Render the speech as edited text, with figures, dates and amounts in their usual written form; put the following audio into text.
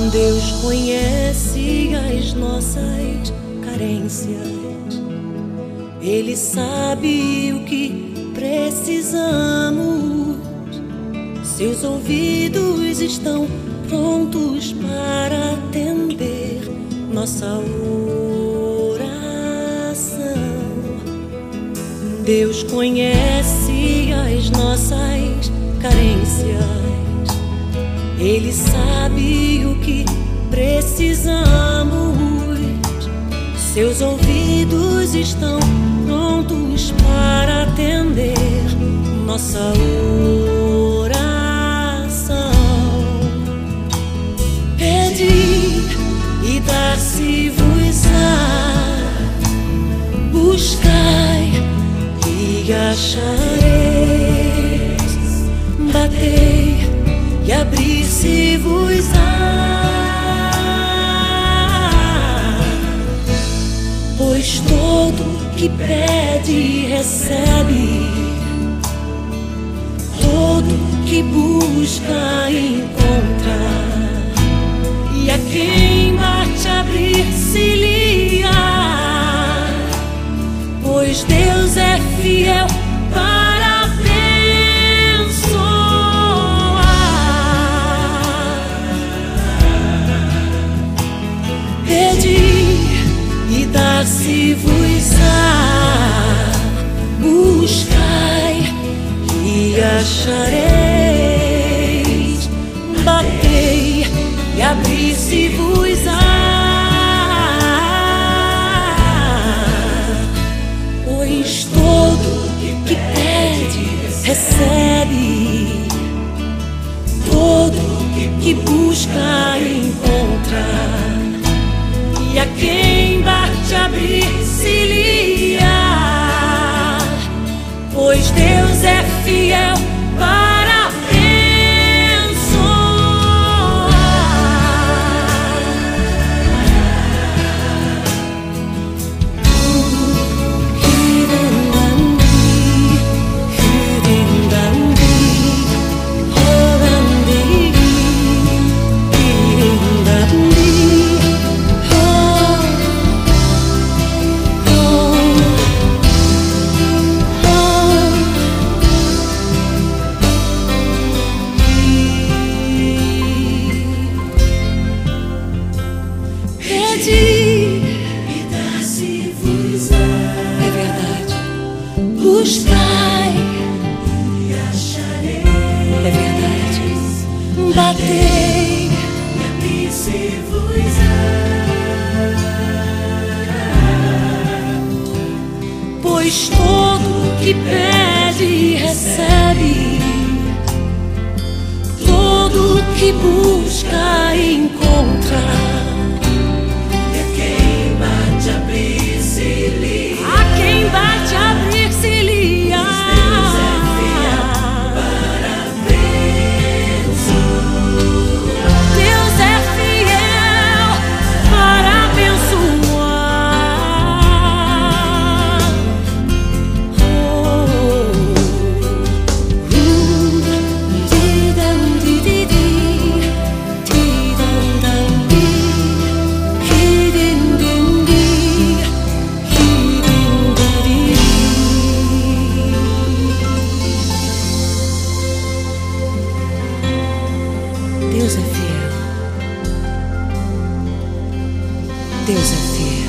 Deus conhece as nossas carências. Ele sabe o que precisamos. Seus ouvidos estão prontos para atender nossa oração. Deus conhece as nossas carências. Ele sabe o que precisamos. Seus ouvidos estão prontos para atender nossa oração. Pedi e dar-se-vos-á. Buscai e achareis. Batei e abrir-se-vos-á. Pois todo que pede recebe, todo que busca encontra, e a quem bate abrir-se-lhe-á. Pois Deus é fiel para abençoar. Pedi e dar-se-vos-á. Buscai e achareis. Batei e abrir-se-vos-á. Pois todo que pede recebe, todo que busca encontra, e a quem bate abrir-se-lhe-á. Pois Deus é fiel para abençoar. É verdade. Buscai e achareis. É verdade. Batei e abrir-se-vos-á. Pois todo que pede recebe, todo que busca encontra. Deus é fiel. Deus é fiel.